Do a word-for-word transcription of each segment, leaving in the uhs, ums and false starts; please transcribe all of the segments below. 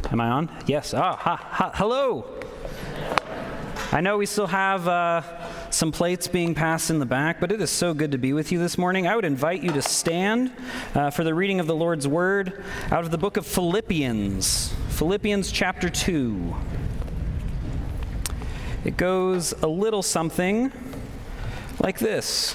Am I on? Yes. Ah, ha, ha, hello. I know we still have uh, some plates being passed in the back, but it is so good to be with you this morning. I would invite you to stand uh, for the reading of the Lord's Word out of the book of Philippians, Philippians chapter two. It goes a little something like this.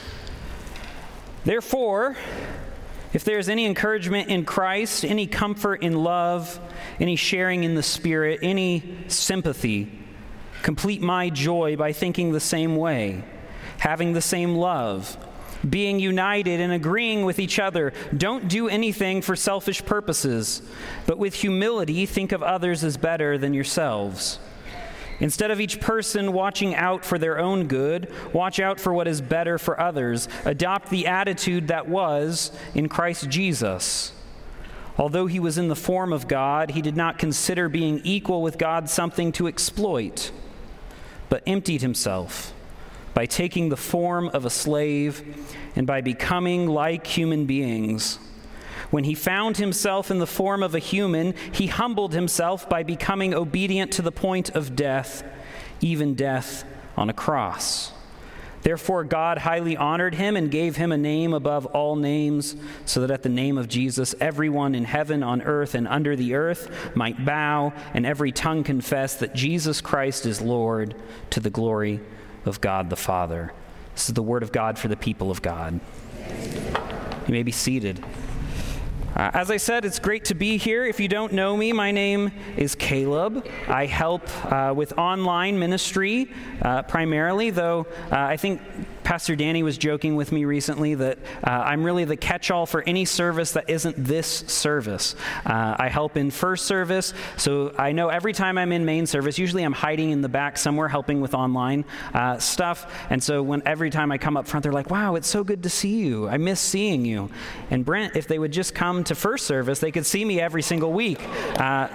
Therefore, if there is any encouragement in Christ, any comfort in love, any sharing in the Spirit, any sympathy, complete my joy by thinking the same way, having the same love, being united and agreeing with each other. Don't do anything for selfish purposes, but with humility think of others as better than yourselves. Instead of each person watching out for their own good, watch out for what is better for others. Adopt the attitude that was in Christ Jesus. Although he was in the form of God, he did not consider being equal with God something to exploit, but emptied himself by taking the form of a slave and by becoming like human beings. When he found himself in the form of a human, he humbled himself by becoming obedient to the point of death, even death on a cross. Therefore, God highly honored him and gave him a name above all names, so that at the name of Jesus, everyone in heaven, on earth, and under the earth might bow, and every tongue confess that Jesus Christ is Lord, to the glory of God the Father. This is the word of God for the people of God. You may be seated. Uh, as I said, it's great to be here. If you don't know me, my name is Caleb. I help uh, with online ministry uh, primarily, though uh, I think Pastor Danny was joking with me recently that uh, I'm really the catch-all for any service that isn't this service. Uh, I help in first service, so I know every time I'm in main service, usually I'm hiding in the back somewhere helping with online uh, stuff, and so when every time I come up front, they're like, wow, it's so good to see you. I miss seeing you. And Brent, if they would just come to first service, they could see me every single week. Uh,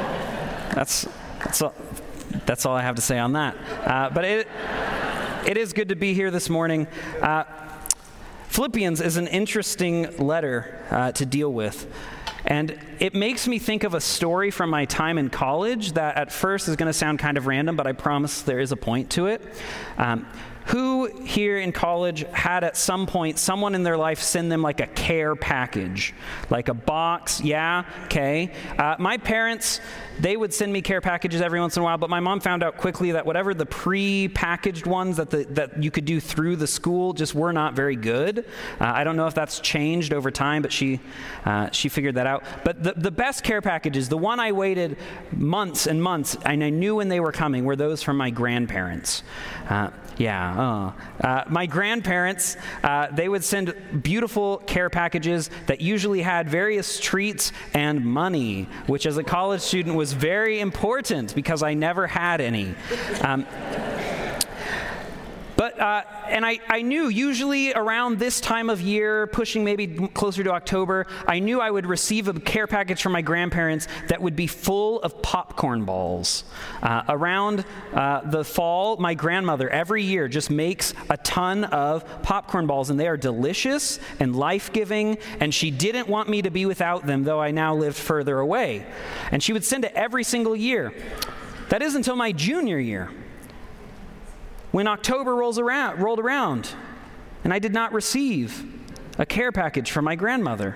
that's, that's, all, that's all I have to say on that. Uh, but it... It is good to be here this morning. Uh, Philippians is an interesting letter uh, to deal with. And it makes me think of a story from my time in college that at first is going to sound kind of random, but I promise there is a point to it. Um, who here in college had at some point someone in their life send them like a care package, like a box? Yeah, okay. Uh, my parents, they would send me care packages every once in a while, but my mom found out quickly that whatever the pre-packaged ones that the, that you could do through the school just were not very good. Uh, I don't know if that's changed over time, but she uh, she figured that out. But the, the best care packages, the one I waited months and months, and I knew when they were coming, were those from my grandparents. Uh, yeah, uh, uh, my grandparents, uh, they would send beautiful care packages that usually had various treats and money, which as a college student was very important because I never had any. Um, But, uh, and I, I knew usually around this time of year, pushing maybe closer to October, I knew I would receive a care package from my grandparents that would be full of popcorn balls. Uh, around uh, the fall, my grandmother every year just makes a ton of popcorn balls, and they are delicious and life-giving, and she didn't want me to be without them, though I now lived further away. And she would send it every single year. That is until my junior year, when October rolls around, rolled around, and I did not receive a care package from my grandmother.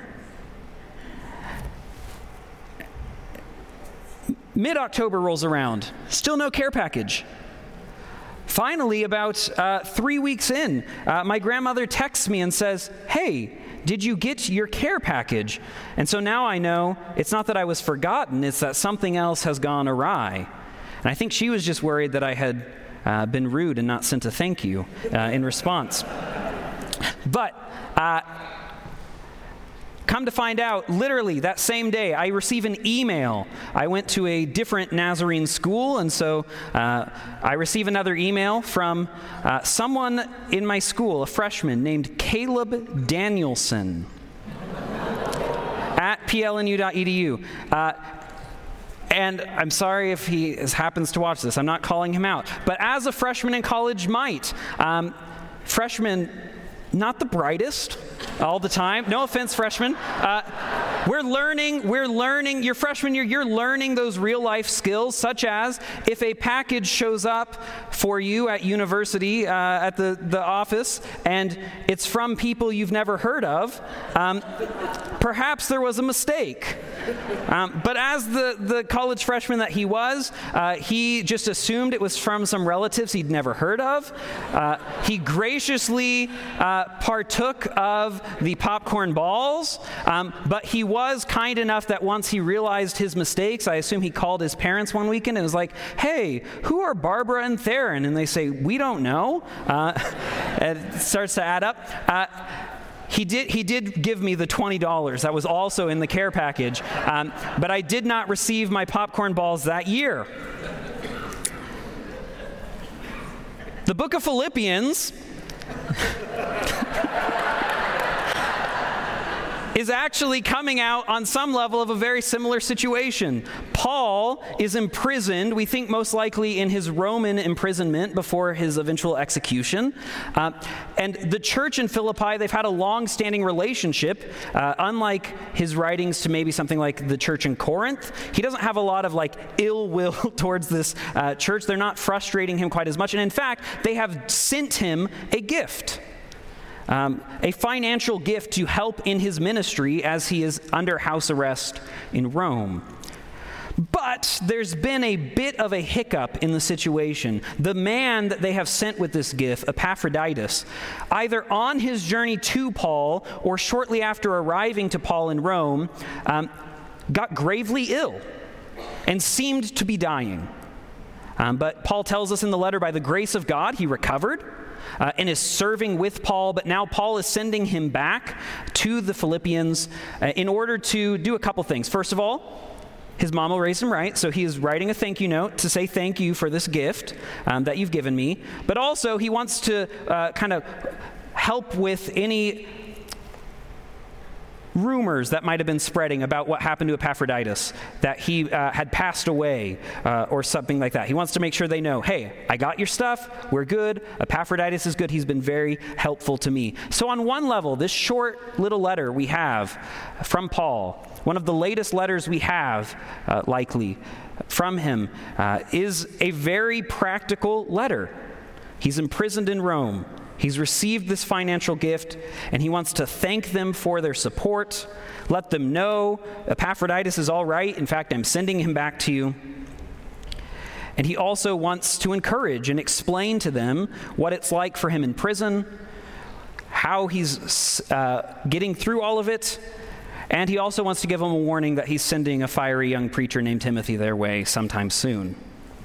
Mid-October rolls around, still no care package. Finally, about uh, three weeks in, uh, my grandmother texts me and says, hey, did you get your care package? And so now I know it's not that I was forgotten, it's that something else has gone awry. And I think she was just worried that I had Uh, been rude and not sent a thank you uh, in response. But uh, come to find out, literally that same day, I receive an email. I went to a different Nazarene school, and so uh, I receive another email from uh, someone in my school, a freshman named Caleb Danielson at p l n u dot e d u. Uh, And I'm sorry if he happens to watch this. I'm not calling him out. But as a freshman in college might, um, freshmen, not the brightest all the time. No offense, freshmen. Uh, We're learning, we're learning, your freshman year, you're learning those real life skills, such as if a package shows up for you at university, uh, at the, the office, and it's from people you've never heard of, um, perhaps there was a mistake. Um, but as the, the college freshman that he was, uh, he just assumed it was from some relatives he'd never heard of. Uh, he graciously uh, partook of the popcorn balls, um, but he was kind enough that once he realized his mistakes, I assume he called his parents one weekend and was like, "Hey, who are Barbara and Theron?" And they say, "We don't know." Uh, it starts to add up. Uh, He did, he did give me the twenty dollars. That was also in the care package. Um, but I did not receive my popcorn balls that year. The book of Philippians is actually coming out on some level of a very similar situation. Paul is imprisoned, we think most likely in his Roman imprisonment before his eventual execution. Uh, and the church in Philippi, they've had a long-standing relationship. Uh, unlike his writings to maybe something like the church in Corinth, he doesn't have a lot of like ill will towards this uh, church. They're not frustrating him quite as much. And in fact, they have sent him a gift. Um, a financial gift to help in his ministry as he is under house arrest in Rome. But there's been a bit of a hiccup in the situation. The man that they have sent with this gift, Epaphroditus, either on his journey to Paul or shortly after arriving to Paul in Rome, um, got gravely ill and seemed to be dying. Um, but Paul tells us in the letter, by the grace of God, he recovered. Uh, and is serving with Paul, but now Paul is sending him back to the Philippians uh, in order to do a couple things. First of all, his mom will raise him right, so he is writing a thank you note to say thank you for this gift um, that you've given me. But also, he wants to uh, kind of help with any rumors that might have been spreading about what happened to Epaphroditus, that he uh, had passed away uh, or something like that. He wants to make sure they know, hey, I got your stuff, we're good, Epaphroditus is good, he's been very helpful to me. So on one level, this short little letter we have from Paul, one of the latest letters we have, uh, likely, from him, uh, is a very practical letter. He's imprisoned in Rome. He's received this financial gift, and he wants to thank them for their support, let them know Epaphroditus is all right. In fact, I'm sending him back to you. And he also wants to encourage and explain to them what it's like for him in prison, how he's uh, getting through all of it, and he also wants to give them a warning that he's sending a fiery young preacher named Timothy their way sometime soon.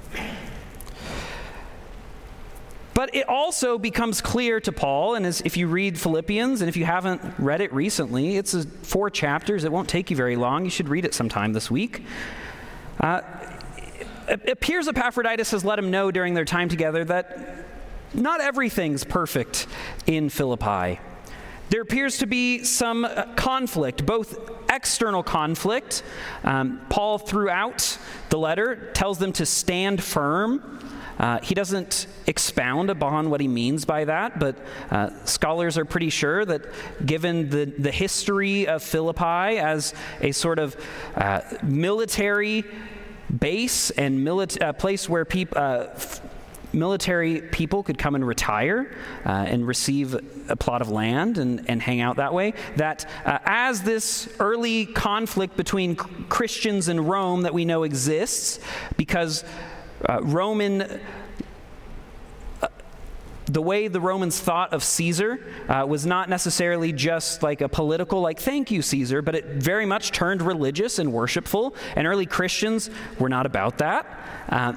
But it also becomes clear to Paul, and as if you read Philippians, and if you haven't read it recently, it's a, four chapters. It won't take you very long. You should read it sometime this week. Uh, it appears Epaphroditus has let him know during their time together that not everything's perfect in Philippi. There appears to be some uh, conflict, both external conflict. Um, Paul, throughout the letter, tells them to stand firm. Uh, he doesn't expound upon what he means by that, but uh, scholars are pretty sure that given the, the history of Philippi as a sort of uh, military base and mili- uh, place where people, uh, f- military people could come and retire uh, and receive a plot of land and, and hang out that way, that uh, as this early conflict between c- Christians and Rome that we know exists, because Uh, Roman, uh, the way the Romans thought of Caesar uh, was not necessarily just like a political, like, thank you, Caesar, but it very much turned religious and worshipful, and early Christians were not about that. Uh,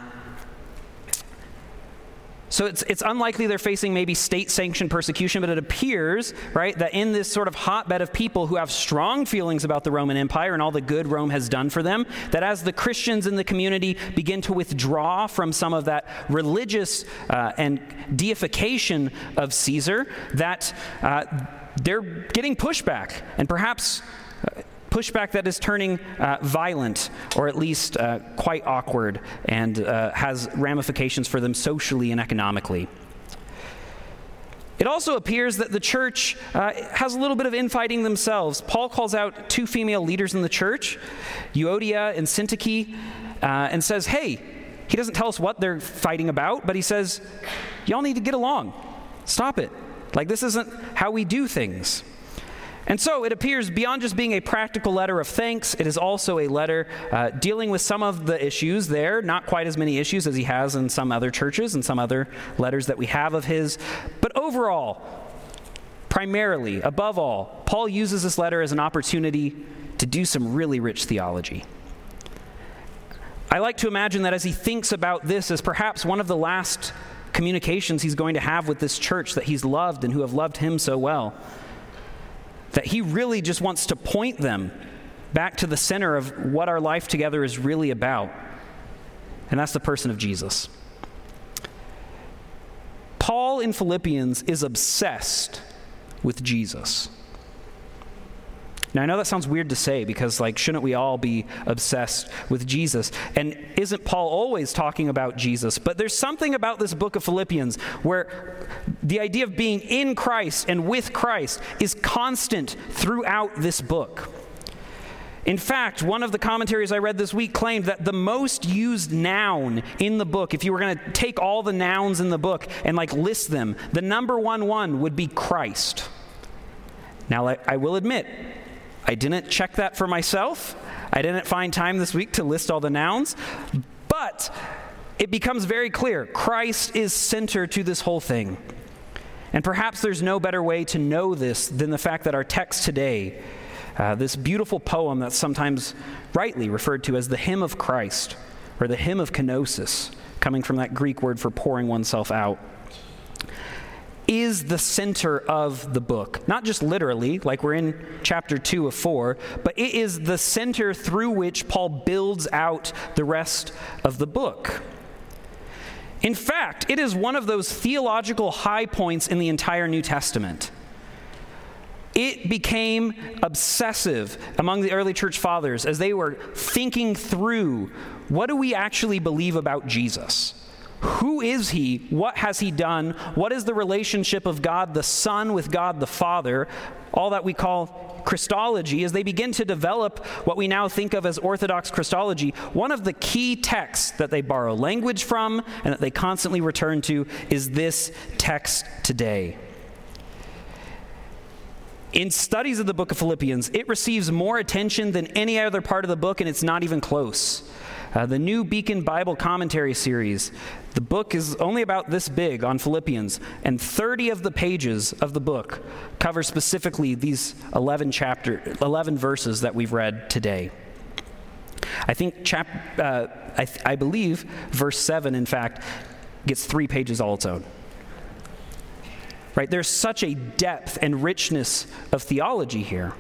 So it's it's unlikely they're facing maybe state-sanctioned persecution, but it appears, right, that in this sort of hotbed of people who have strong feelings about the Roman Empire and all the good Rome has done for them, that as the Christians in the community begin to withdraw from some of that religious uh, and deification of Caesar, that uh, they're getting pushback, and perhaps Uh, pushback that is turning uh, violent, or at least uh, quite awkward, and uh, has ramifications for them socially and economically. It also appears that the church uh, has a little bit of infighting themselves. Paul calls out two female leaders in the church, Euodia and Syntyche, uh, and says, hey, he doesn't tell us what they're fighting about, but he says, y'all need to get along. Stop it. Like, this isn't how we do things. And so it appears beyond just being a practical letter of thanks, it is also a letter uh, dealing with some of the issues there, not quite as many issues as he has in some other churches and some other letters that we have of his. But overall, primarily, above all, Paul uses this letter as an opportunity to do some really rich theology. I like to imagine that as he thinks about this as perhaps one of the last communications he's going to have with this church that he's loved and who have loved him so well, that he really just wants to point them back to the center of what our life together is really about. And that's the person of Jesus. Paul in Philippians is obsessed with Jesus. Now, I know that sounds weird to say because, like, shouldn't we all be obsessed with Jesus? And isn't Paul always talking about Jesus? But there's something about this book of Philippians where the idea of being in Christ and with Christ is constant throughout this book. In fact, one of the commentaries I read this week claimed that the most used noun in the book, if you were going to take all the nouns in the book and, like, list them, the number one one would be Christ. Now, I, I will admit, I didn't check that for myself. I didn't find time this week to list all the nouns. But it becomes very clear. Christ is center to this whole thing. And perhaps there's no better way to know this than the fact that our text today, uh, this beautiful poem that's sometimes rightly referred to as the hymn of Christ, or the hymn of kenosis, coming from that Greek word for pouring oneself out, is the center of the book. Not just literally, like we're in chapter two of four, but it is the center through which Paul builds out the rest of the book. In fact, it is one of those theological high points in the entire New Testament. It became obsessive among the early church fathers as they were thinking through, what do we actually believe about Jesus? Who is he? What has he done? What is the relationship of God the Son with God the Father? All that we call Christology. As they begin to develop what we now think of as Orthodox Christology, one of the key texts that they borrow language from and that they constantly return to is this text today. In studies of the book of Philippians, it receives more attention than any other part of the book, and it's not even close. Uh, the New Beacon Bible Commentary series, the book is only about this big on Philippians, and thirty of the pages of the book cover specifically these eleven chapter, eleven verses that we've read today. I think, chap, uh, I, th- I believe verse seven, in fact, gets three pages all its own. Right? There's such a depth and richness of theology here.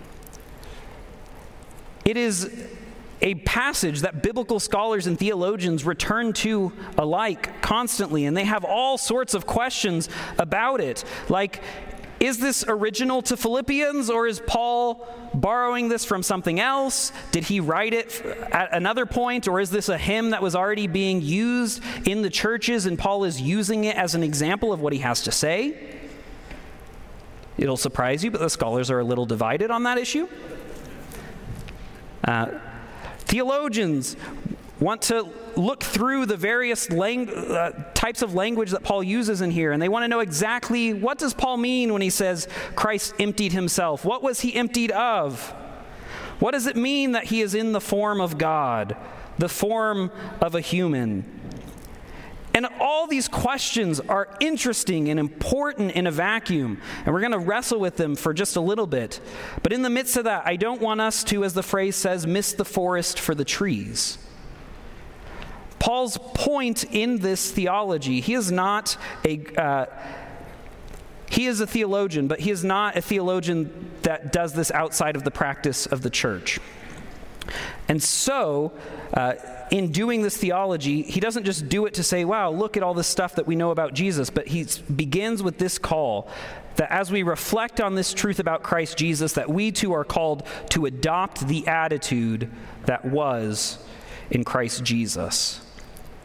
It is a passage that biblical scholars and theologians return to alike constantly, and they have all sorts of questions about it. Like, is this original to Philippians, or is Paul borrowing this from something else? Did he write it at another point, or is this a hymn that was already being used in the churches, and Paul is using it as an example of what he has to say? It'll surprise you, but the scholars are a little divided on that issue. Uh, Theologians want to look through the various lang- uh, types of language that Paul uses in here, and they want to know exactly, what does Paul mean when he says Christ emptied himself? What was he emptied of? What does it mean that he is in the form of God, the form of a human? And all these questions are interesting and important in a vacuum, and we're going to wrestle with them for just a little bit. But in the midst of that, I don't want us to, as the phrase says, miss the forest for the trees. Paul's point in this theology, he is not a, uh, he is a theologian, but he is not a theologian that does this outside of the practice of the church. And so, uh, in doing this theology, he doesn't just do it to say, wow, look at all this stuff that we know about Jesus, but he begins with this call that as we reflect on this truth about Christ Jesus, that we too are called to adopt the attitude that was in Christ Jesus.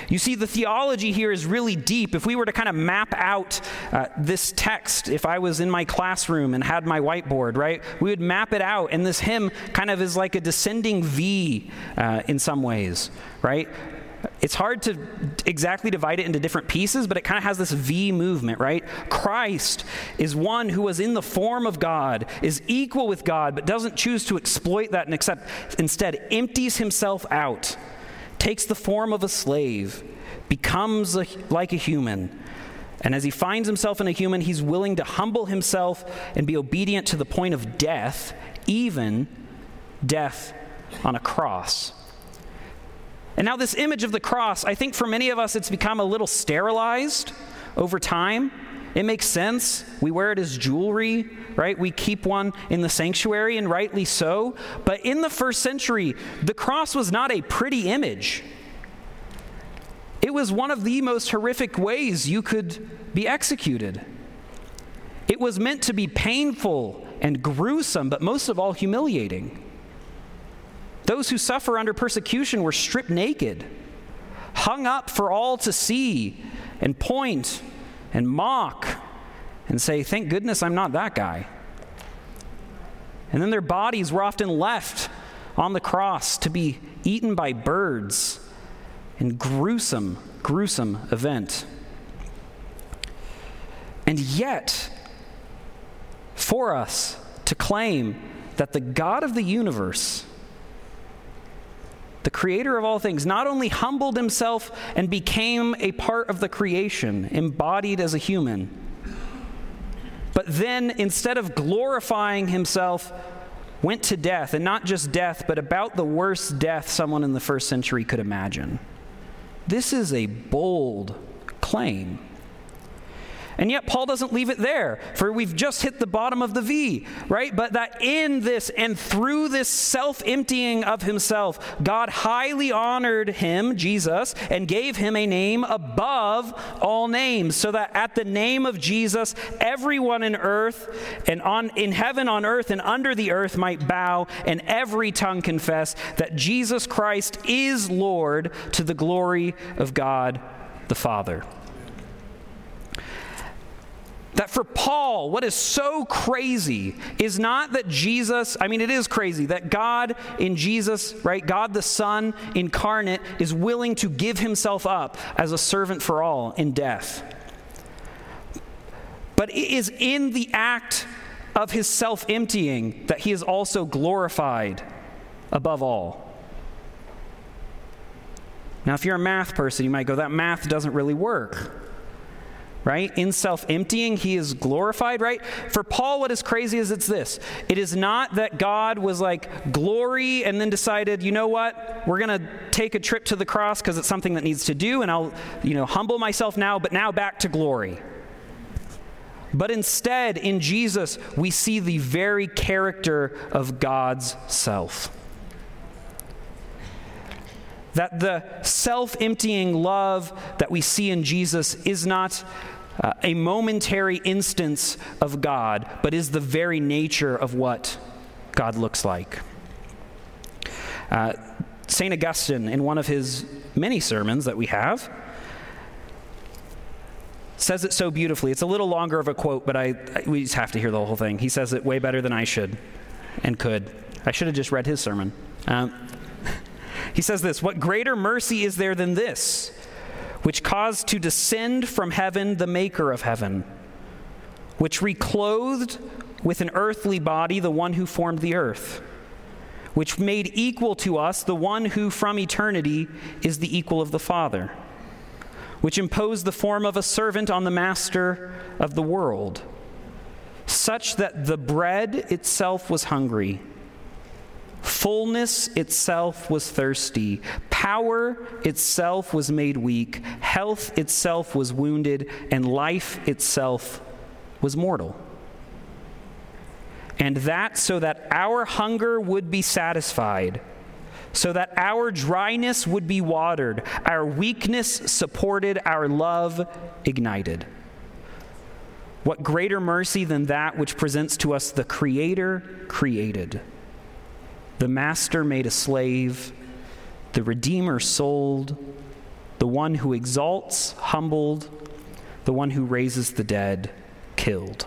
You see, the theology here is really deep. If we were to kind of map out uh, this text, if I was in my classroom and had my whiteboard, right, we would map it out, and this hymn kind of is like a descending V uh, in some ways, right? It's hard to exactly divide it into different pieces, but it kind of has this V movement, right? Christ is one who was in the form of God, is equal with God, but doesn't choose to exploit that and accept, instead empties himself out, takes the form of a slave, becomes a, like a human. And as he finds himself in a human, he's willing to humble himself and be obedient to the point of death, even death on a cross. And now this image of the cross, I think for many of us it's become a little sterilized over time. It makes sense. We wear it as jewelry, right? We keep one in the sanctuary, and rightly so. But in the first century, the cross was not a pretty image. It was one of the most horrific ways you could be executed. It was meant to be painful and gruesome, but most of all humiliating. Those who suffer under persecution were stripped naked, hung up for all to see and point and mock and say, thank goodness I'm not that guy. And then their bodies were often left on the cross to be eaten by birds in gruesome, gruesome event. And yet, for us to claim that the God of the universe, the creator of all things, not only humbled himself and became a part of the creation, embodied as a human, but then instead of glorifying himself, went to death, and not just death, but about the worst death someone in the first century could imagine. This is a bold claim. And yet Paul doesn't leave it there, for we've just hit the bottom of the V, right? But that in this and through this self-emptying of himself, God highly honored him, Jesus, and gave him a name above all names, so that at the name of Jesus, everyone in earth and on in heaven, on earth, and under the earth might bow, and every tongue confess that Jesus Christ is Lord, to the glory of God the Father. That for Paul, what is so crazy is not that Jesus, I mean, it is crazy that God in Jesus, right, God the Son incarnate is willing to give himself up as a servant for all in death. But it is in the act of his self-emptying that he is also glorified above all. Now, if you're a math person, you might go, that math doesn't really work. Right? In self-emptying, he is glorified, right? For Paul, what is crazy is it's this. It is not that God was like glory and then decided, you know what? We're going to take a trip to the cross because it's something that needs to do, and I'll, you know, humble myself now, but now back to glory. But instead, in Jesus, we see the very character of God's self. That the self-emptying love that we see in Jesus is not uh, a momentary instance of God, but is the very nature of what God looks like. Uh, Saint Augustine, in one of his many sermons that we have, says it so beautifully. It's a little longer of a quote, but I, I we just have to hear the whole thing. He says it way better than I should and could. I should have just read his sermon. Um, He says this, "What greater mercy is there than this, which caused to descend from heaven the maker of heaven, which reclothed with an earthly body the one who formed the earth, which made equal to us the one who from eternity is the equal of the Father, which imposed the form of a servant on the master of the world, such that the bread itself was hungry, fullness itself was thirsty, power itself was made weak, health itself was wounded, and life itself was mortal. And that so that our hunger would be satisfied, so that our dryness would be watered, our weakness supported, our love ignited. What greater mercy than that which presents to us the Creator created, the Master made a slave, the Redeemer sold, the one who exalts, humbled, the one who raises the dead, killed.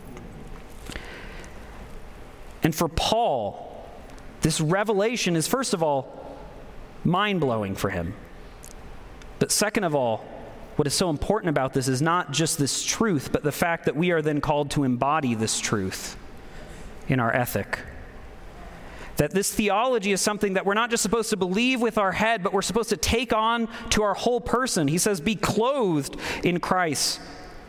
And for Paul, this revelation is, first of all, mind-blowing for him. But second of all, what is so important about this is not just this truth, but the fact that we are then called to embody this truth in our ethic. That this theology is something that we're not just supposed to believe with our head, but we're supposed to take on to our whole person. He says, be clothed in Christ.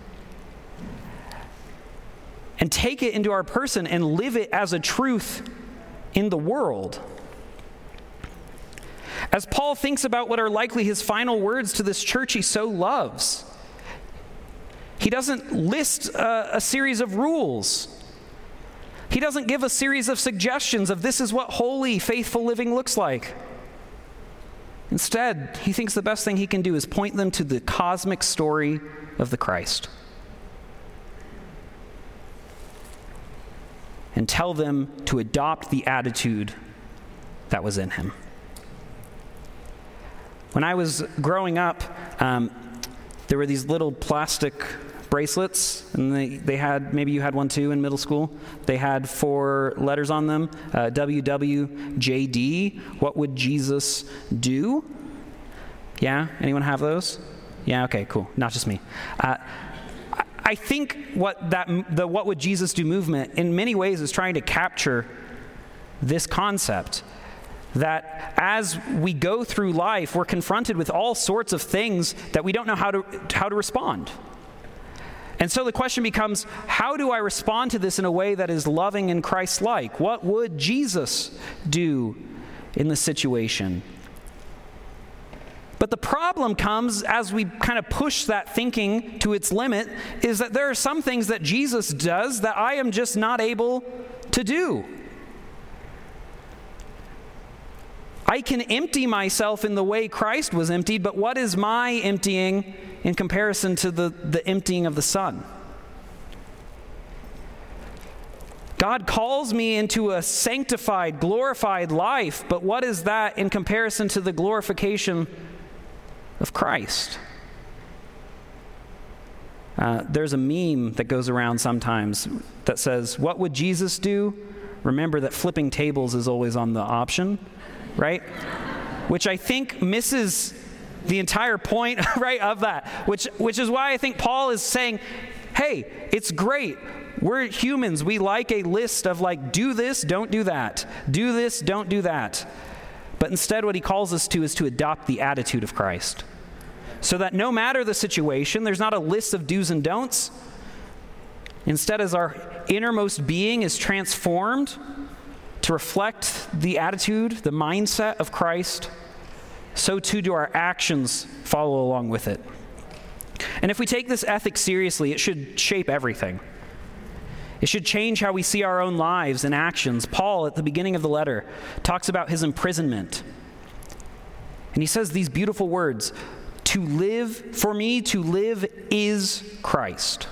And take it into our person and live it as a truth in the world. As Paul thinks about what are likely his final words to this church he so loves, he doesn't list a, a series of rules. He doesn't give a series of suggestions of this is what holy, faithful living looks like. Instead, he thinks the best thing he can do is point them to the cosmic story of the Christ and tell them to adopt the attitude that was in him. When I was growing up, um, there were these little plastic bracelets, and they, they had, maybe you had one too in middle school. They had four letters on them, uh, W W J D, what would Jesus do? Yeah, anyone have those? Yeah, okay, cool, not just me. Uh, I think what that the what would Jesus do movement in many ways is trying to capture this concept that as we go through life, we're confronted with all sorts of things that we don't know how to how to respond. And so the question becomes, how do I respond to this in a way that is loving and Christ-like? What would Jesus do in this situation? But the problem comes as we kind of push that thinking to its limit, is that there are some things that Jesus does that I am just not able to do. I can empty myself in the way Christ was emptied, but what is my emptying in comparison to the, the emptying of the Son? God calls me into a sanctified, glorified life, but what is that in comparison to the glorification of Christ? Uh, there's a meme that goes around sometimes that says, what would Jesus do? Remember that flipping tables is always on the option, right? Which I think misses the entire point, right, of that. Which, which is why I think Paul is saying, hey, it's great. We're humans. We like a list of like, do this, don't do that. Do this, don't do that. But instead what he calls us to is to adopt the attitude of Christ. So that no matter the situation, there's not a list of do's and don'ts. Instead, as our innermost being is transformed to reflect the attitude, the mindset of Christ, so too do our actions follow along with it. And if we take this ethic seriously, it should shape everything. It should change how we see our own lives and actions. Paul, at the beginning of the letter, talks about his imprisonment. And he says these beautiful words, to live, for me to live is Christ,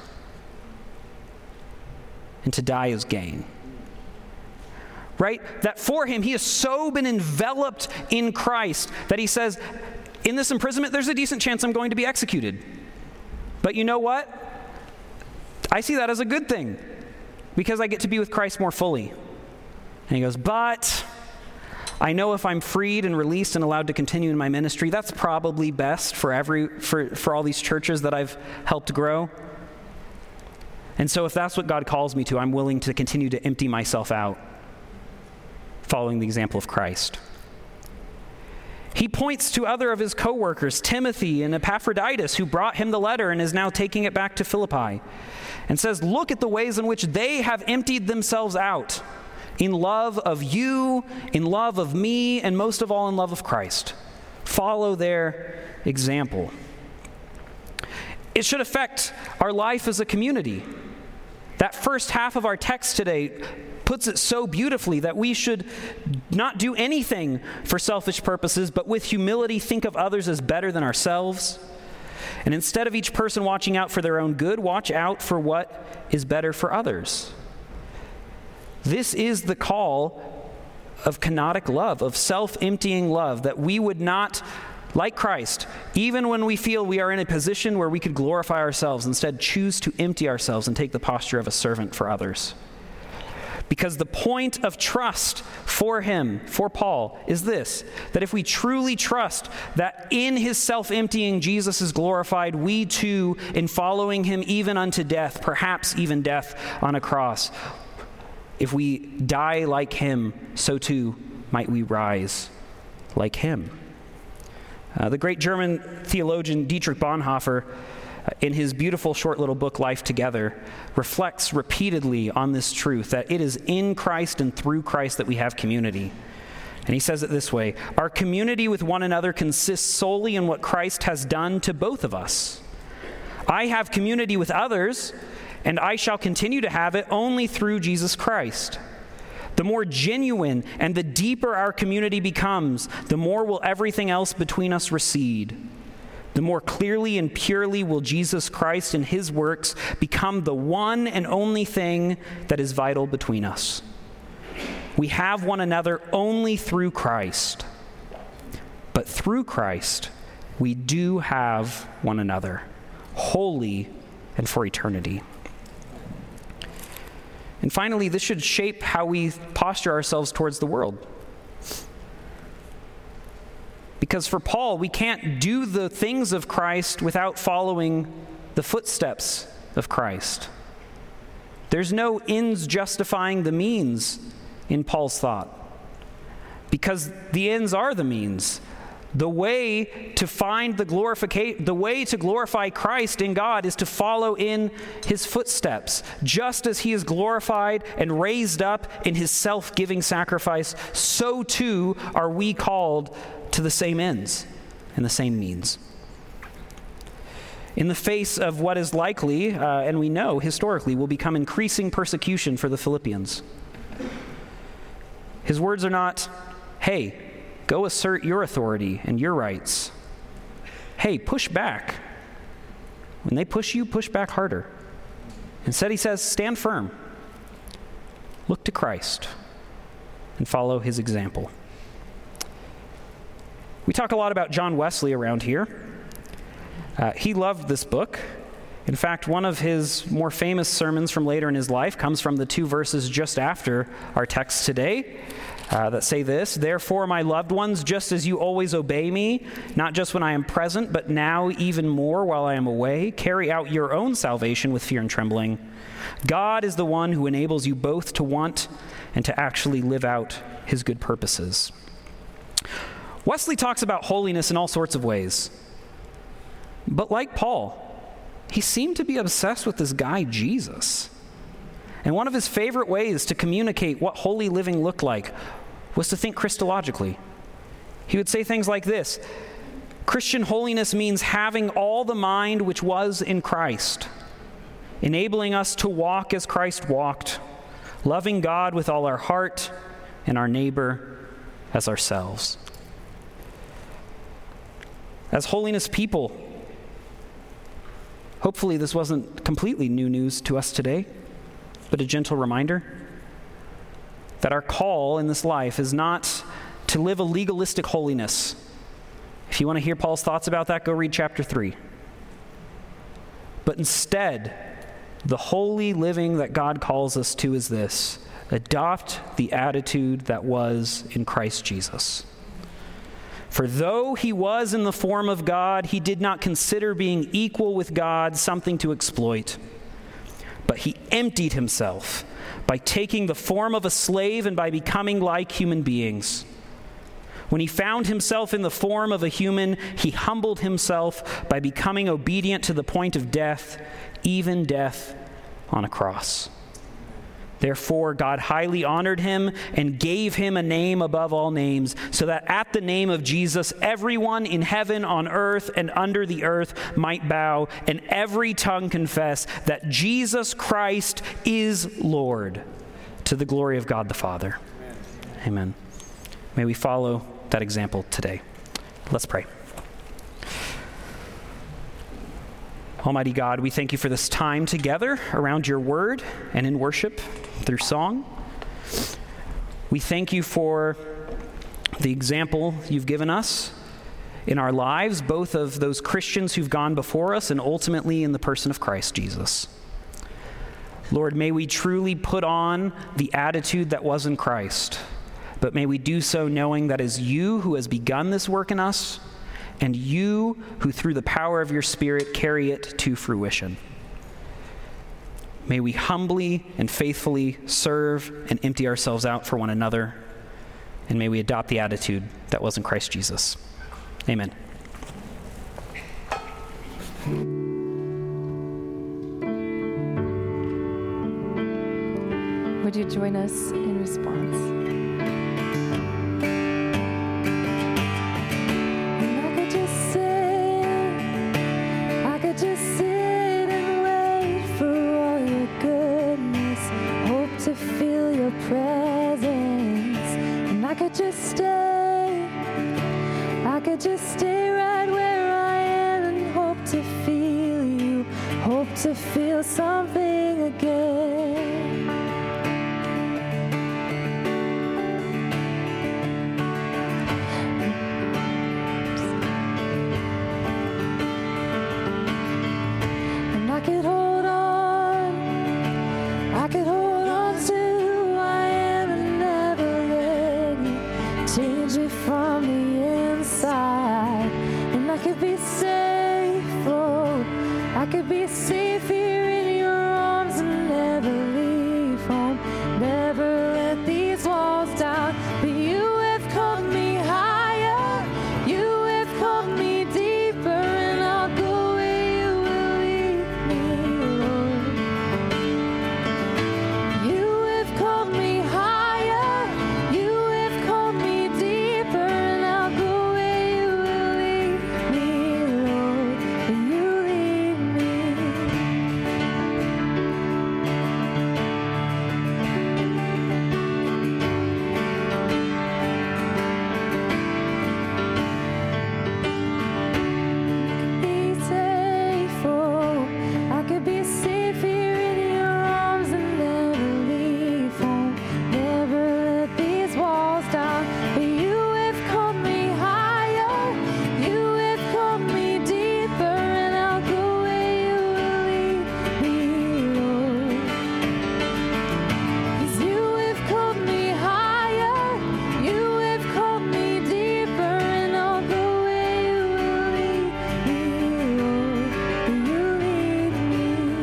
and to die is gain. Right? That for him, he has so been enveloped in Christ that he says, in this imprisonment, there's a decent chance I'm going to be executed. But you know what? I see that as a good thing, because I get to be with Christ more fully. And he goes, but I know if I'm freed and released and allowed to continue in my ministry, that's probably best for every for, for all these churches that I've helped grow. And so if that's what God calls me to, I'm willing to continue to empty myself out, following the example of Christ. He points to other of his co-workers, Timothy and Epaphroditus, who brought him the letter and is now taking it back to Philippi, and says, look at the ways in which they have emptied themselves out in love of you, in love of me, and most of all in love of Christ. Follow their example. It should affect our life as a community. That first half of our text today puts it so beautifully that we should not do anything for selfish purposes, but with humility think of others as better than ourselves. And instead of each person watching out for their own good, watch out for what is better for others. This is the call of kenotic love, of self-emptying love, that we would not like Christ, even when we feel we are in a position where we could glorify ourselves, instead choose to empty ourselves and take the posture of a servant for others. Because the point of trust for him, for Paul, is this, that if we truly trust that in his self-emptying Jesus is glorified, we too, in following him even unto death, perhaps even death on a cross, if we die like him, so too might we rise like him. Uh, the great German theologian Dietrich Bonhoeffer, uh, in his beautiful short little book, Life Together, reflects repeatedly on this truth, that it is in Christ and through Christ that we have community. And he says it this way: our community with one another consists solely in what Christ has done to both of us. I have community with others, and I shall continue to have it only through Jesus Christ. The more genuine and the deeper our community becomes, the more will everything else between us recede. The more clearly and purely will Jesus Christ and his works become the one and only thing that is vital between us. We have one another only through Christ. But through Christ, we do have one another, wholly and for eternity. And finally, this should shape how we posture ourselves towards the world. Because for Paul, we can't do the things of Christ without following the footsteps of Christ. There's no ends justifying the means in Paul's thought, because the ends are the means. The way to find the glorification, the way to glorify Christ in God is to follow in his footsteps. Just as he is glorified and raised up in his self-giving sacrifice, so too are we called to the same ends and the same means. In the face of what is likely, uh, and we know historically, will become increasing persecution for the Philippians, his words are not, hey, go assert your authority and your rights. Hey, push back. When they push you, push back harder. Instead, he says, stand firm. Look to Christ and follow his example. We talk a lot about John Wesley around here. Uh, he loved this book. In fact, one of his more famous sermons from later in his life comes from the two verses just after our text today. Uh, that say this: therefore, my loved ones, just as you always obey me, not just when I am present, but now even more while I am away, carry out your own salvation with fear and trembling. God is the one who enables you both to want and to actually live out his good purposes. Wesley talks about holiness in all sorts of ways. But like Paul, he seemed to be obsessed with this guy, Jesus. And one of his favorite ways to communicate what holy living looked like was to think Christologically. He would say things like this: Christian holiness means having all the mind which was in Christ, enabling us to walk as Christ walked, loving God with all our heart and our neighbor as ourselves. As holiness people, hopefully this wasn't completely new news to us today, but a gentle reminder that our call in this life is not to live a legalistic holiness. If you want to hear Paul's thoughts about that, go read chapter three. But instead, the holy living that God calls us to is this: adopt the attitude that was in Christ Jesus. For though he was in the form of God, he did not consider being equal with God something to exploit. But he emptied himself by taking the form of a slave and by becoming like human beings. When he found himself in the form of a human, he humbled himself by becoming obedient to the point of death, even death on a cross. Therefore, God highly honored him and gave him a name above all names, so that at the name of Jesus, everyone in heaven, on earth, and under the earth might bow, and every tongue confess that Jesus Christ is Lord, to the glory of God the Father. Amen. Amen. May we follow that example today. Let's pray. Almighty God, we thank you for this time together around your word and in worship through song. We thank you for the example you've given us in our lives, both of those Christians who've gone before us and ultimately in the person of Christ Jesus. Lord, may we truly put on the attitude that was in Christ, but may we do so knowing that it is you who has begun this work in us, and you who through the power of your Spirit carry it to fruition. May we humbly and faithfully serve and empty ourselves out for one another, and may we adopt the attitude that was in Christ Jesus. Amen. Would you join us in response? And I could just sit, I could just sit and wait for all your goodness, hope to feel your presence. And I could just stay, I could just stay right where I am and hope to feel you, hope to feel something again. I could hold on, I could hold on to who I am and never let you change me from the inside. And I could be safe, oh, I could be safe here in your arms and never leave home, never let these walls down. But you have called me higher, you have called me deeper, and I'll go where you will lead me, Lord. You have called me higher, you have called me deeper, and I'll go where you will lead me, Lord. Will you lead me? Be safe, oh, I could be safe here in your arms and never leave home, never let these walls down. But you have called me higher, you have called me deeper, and I'll go where you will lead me, Lord. 'Cause you have called me higher, you have called me deeper, and I'll go where you will lead me, Lord. Will you lead me?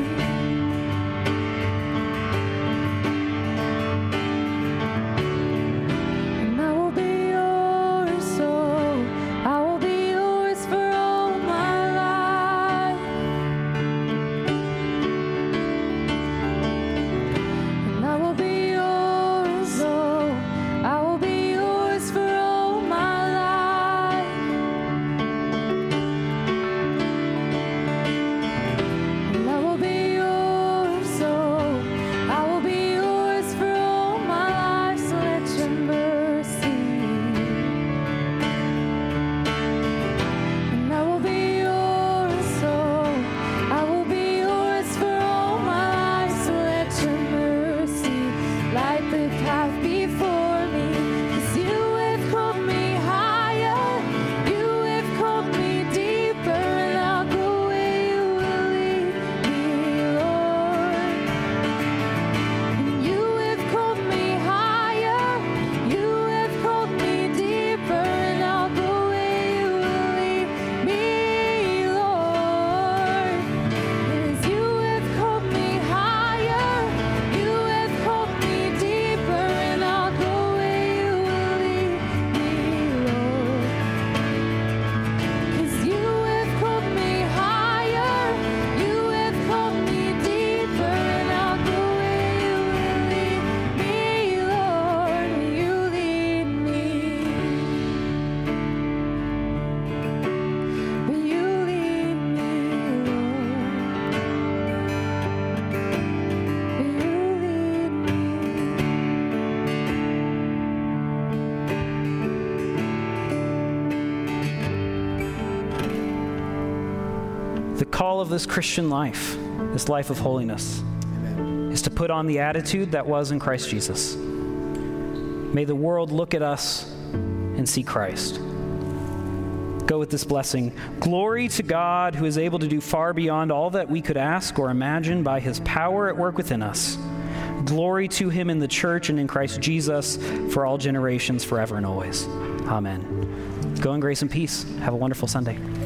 And I will be yours, oh, I will be yours for all my life. And I will be yours, oh, I will be yours for all my life. And I will be yours, oh, I will be yours for all my life. So let your mercy. And I will be yours, oh, I will be yours for all my life. So let your mercy light the path before me. 'Cause you have called me higher, you have called me deeper, and I'll go where you will lead me, Lord. And you have called me higher, you have called me deeper, and I'll go where you will lead me, Lord. As you have called me higher, you have called me deeper, and I'll go where you will lead me, Lord. 'Cause you have called me higher, you have called me deeper, and I'll go where you will lead me, Lord. Will you lead me? Will you lead me, Lord? Will you lead me? The call of this Christian life, this life of holiness, is to put on the attitude that was in Christ Jesus. May the world look at us and see Christ. go with this blessing. Glory to God, who is able to do far beyond all that we could ask or imagine by his power at work within us. Glory to him in the church and in Christ Jesus for all generations, forever and always. Amen. Go in grace and peace. Have a wonderful Sunday.